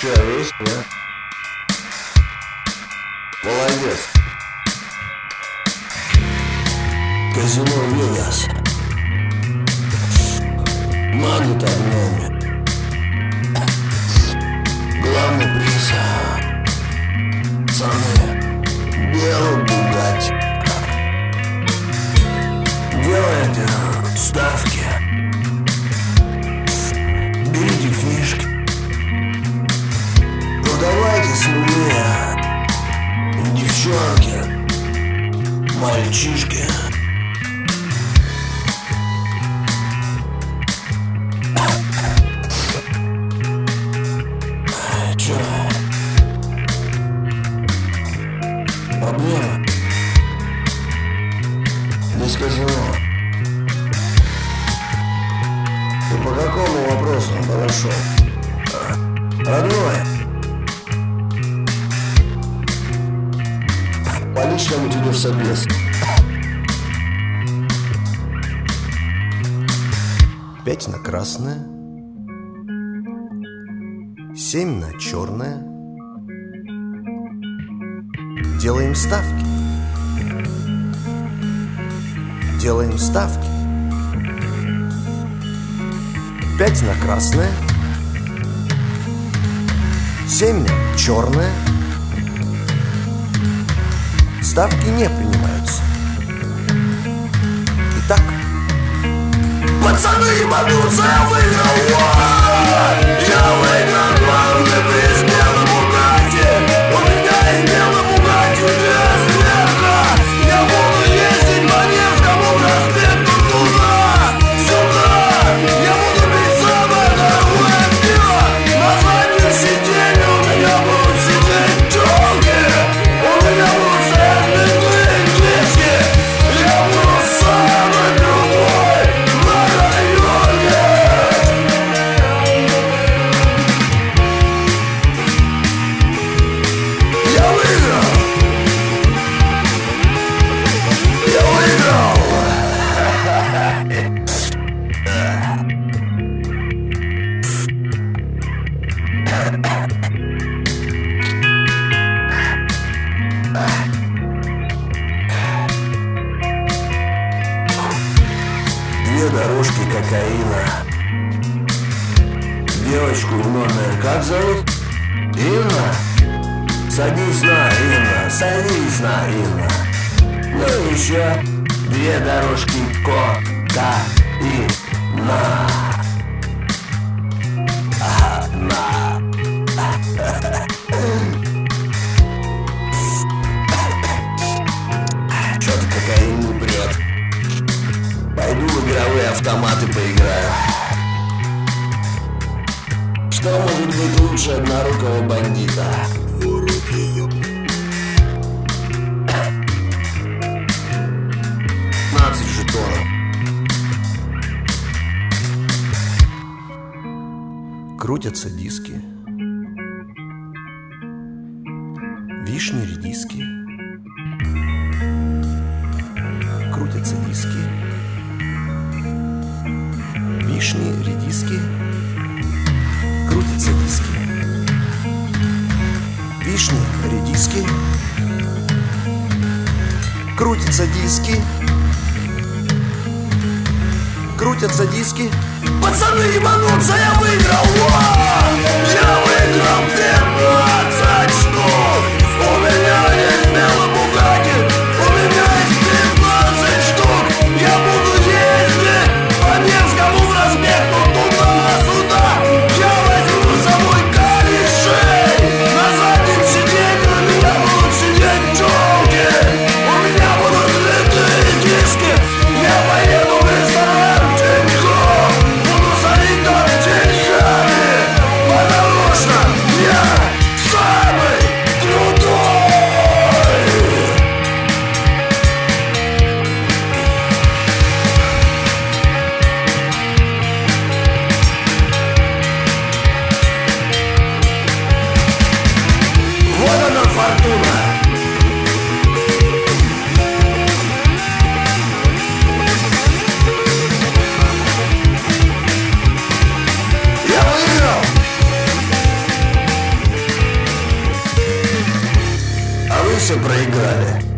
Че, весело? Молодец. Казино Вегас манит огнями. Главный приз пацаны, белый Бугатти. Делайте ставки, берите фишки. Ну давайте смелее, девчонки, мальчишки. Чё? Проблема? Здесь казино. Ты по какому вопросу подошел? Родной? По личному тебе в собес. 5 на красное, 7 на черное. Делаем ставки. Делаем ставки. 5 на красное, 7 на черное. Ставки не принимаются. Итак, пацаны ебанутся, я выиграл! Я выиграл главный приз белый Бугатти. У меня есть белый Бугатти без века. Я буду ездить по Невскому проспекту туда-сюда. Я буду пить самое дорогое пиво. На заднем сиденье у меня будут сидеть тёлки. У меня будут стоять литые диски. Я буду самый крутой на районе. Я выиграл! Я выиграл! Две дорожки кокаина. Девочку в номер как зовут? Инна? Садись на, Инна, садись на, Инна. Ну и еще две дорожки кокаина. Чё-то кокаин не прет. Пойду в игровые автоматы поиграю. Что может быть лучше однорукого бандита? 15 жетонов. крутятся диски, вишни, редиски. Крутятся диски, вишни, редиски. Крутятся диски, вишни, редиски. Крутятся диски, крутятся диски. Пацаны ебанутся, я выиграл! Я выиграл 15 штук! У меня есть белый Бугатти! У меня есть 15 штук! Я буду ездить по Невскому проспекту туда-сюда! Я возьму с собой корешей! На заднем сиденье у меня будут сидеть тёлки! У меня будут литые диски! Я поеду в ресторан Тинькофф! Буду солить там деньгами! Потому что я все проиграли.